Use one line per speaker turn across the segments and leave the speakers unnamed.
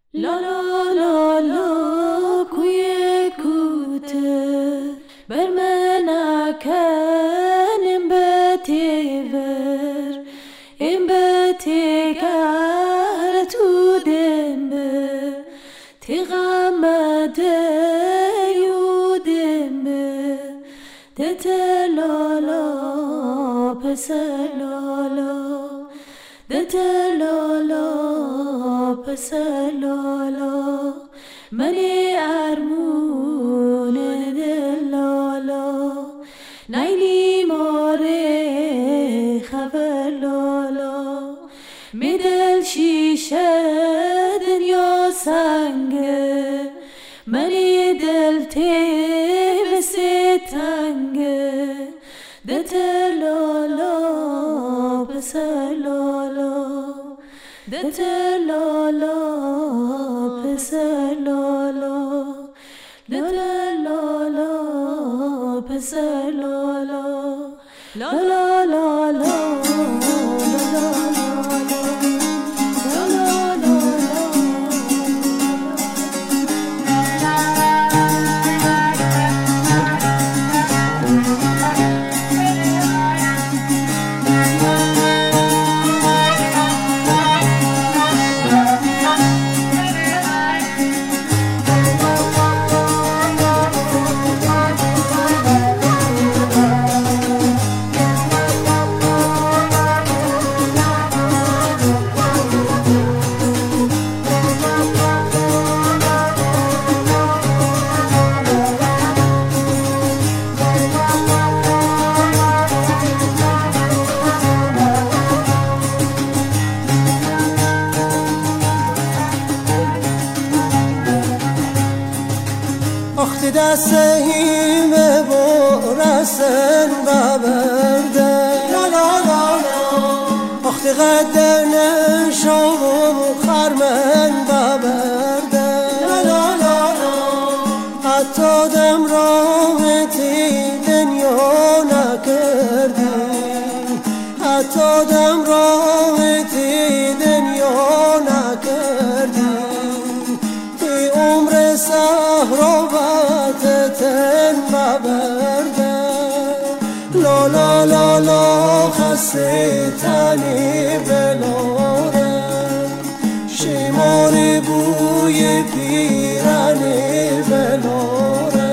لا لا لا لا کوی کوته بر من اکن ام بتیور ام بتیگر تو دمبه تیغمده یودمبه دتلالا پسلالا دتلالا پسلالا منی ارمون دلالا نیلی ماره خبلالا می دل شیشه دنیا سنگه منی دل تیب ستنگه دتلالا پسلالا دتلالا پسلالا دتلالا پسلالا لا لا لا لا
وقتی دستهیم برسن ببرده لا لا لا وقتی قدر نشام خرمن ببرده لا لا لا حتی دم راحتی دنیا نکردی حتی دم راحتی دنیا نکردی عمر صحرابتتن ببرده لا لا لا لا خسته تنی بلاره شمار بوی پیرنی بلاره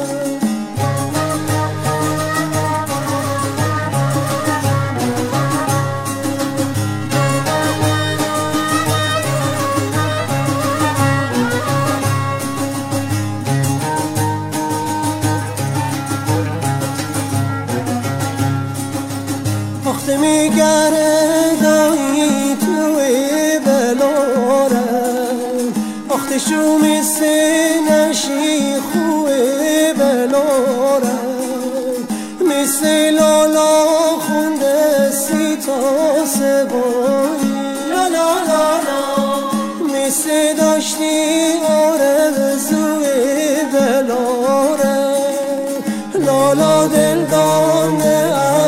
وقتی میگره دایی توی بلاره وقتی شو میسی نشی خوی بلاره میسی لالا خونده سی تا سبایی لا لا لا میسی داشتی آرزوی بلاره لالا دلدانه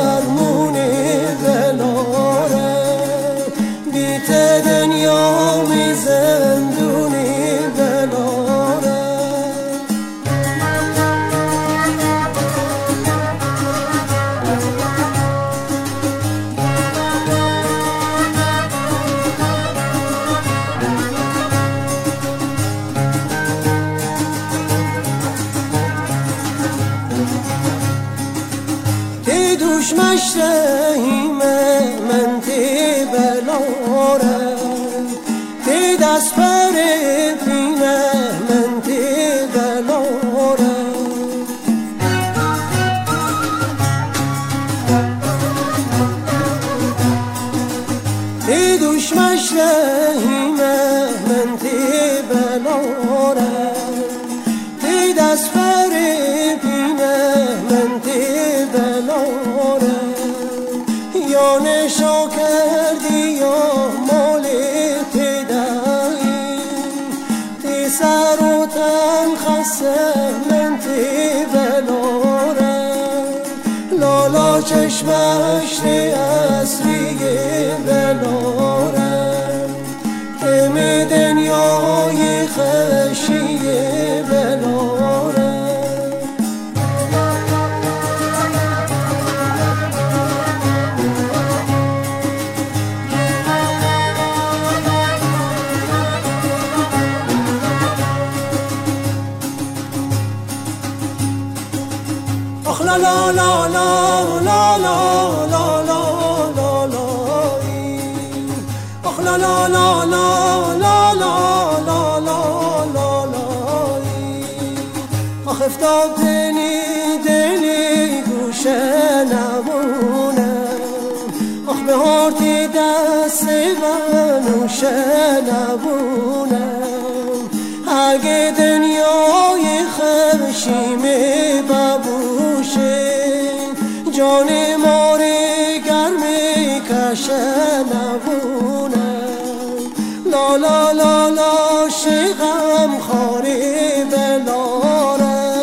دنیا می زندونی بلاره تی دوش مشتهیمه من تی بلاره دست پر پینه من تی بلاره تی دوش مشتهیمه من تی بلاره تی دست پر پینه من تی بلاره یا نشا کردی یا مالی سر و تن خسته من تی بلاره لالا چشمش تی اصلی بلاره ام دنیای لا لا لا لا لا لا لا آخ لا لا لا لا لا لا لا لا لا آخ افتاد دلی گوشه نمونه آخ به هارتی دست منوشه نمونه اگه دنیای خرشیمی ببوشه جان ماری گرمی کشه نبونه لا لا لا لا شیغم خاری بلاره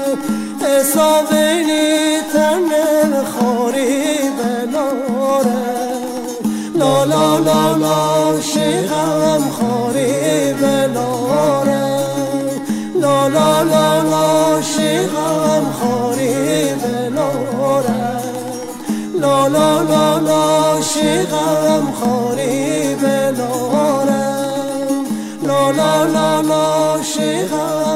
حسابینی تن خاری بلاره لا لا لا لا شیغم خاری بلاره لا لا لا لا شیغم خاری بلاره لا لا لا لا شیغم خاری بلاره لا لا لا لا شیغم